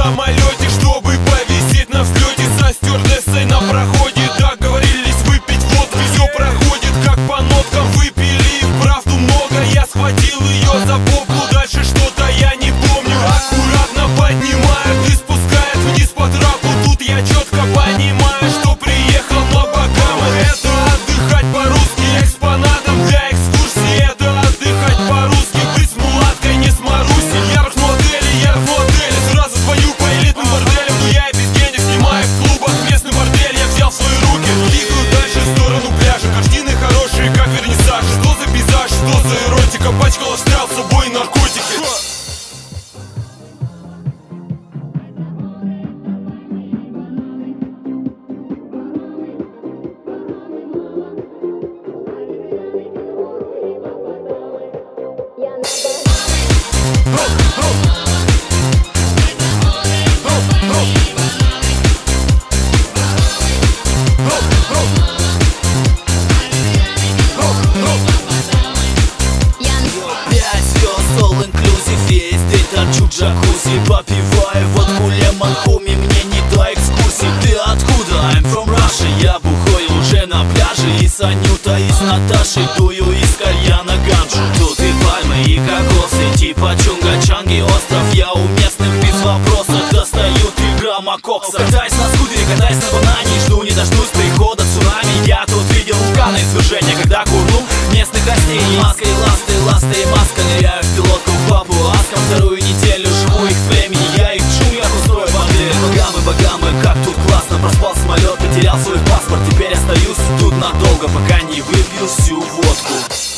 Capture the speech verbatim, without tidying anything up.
самолете, чтобы повисеть на взлете со стюардессой на проходе. Договорились выпить водку, все проходит как по ноткам. Выпили, вправду много, я схватил ее за попу. Дальше что-то я не помню. Аккуратно поднимает и спускает вниз по трапу. Тут я четко понимаю, что приехал на Багамы. Это отдыхать по-русски экспонатом для экскурсии. Это отдыхать по-русски, быть с мулаткой, не с Марусей. Я в модели, я в модели, сразу звоню по элитным борделям. Но я и без денег снимаю в клубах местный бордель. Я взял в свои руки, двигаю дальше в сторону пляжа. Картины хорошие, как вернисаж. Что за пейзаж, что за эротика? Пачкала встрял с собой наркотики. Джакузи, попивая водку лемон, хуми, мне не до экскурсий. Ты откуда? I'm from Russia. Я бухой уже на пляже, и с Анютой, и с Наташей дую из кальяна ганджу. Тут и пальмы, и кокосы, типа Чунга-Чанги остров. Я у местных без вопросов достаю три грамма кокса. Катаюсь на скутере, катаюсь на банане, жду не дождусь прихода цунами. Я тут видел вулканы извержения, когда курнул местных растений. Маска и ласты, ласты и маска, ныряю в пилотку в Папуаском. Вторую неделю живу их времени, я их в джунглях устрою бордель. Багамы, Багамы, как тут классно. Проспал самолет, потерял свой паспорт. Теперь остаюсь тут надолго, пока не выпью всю водку.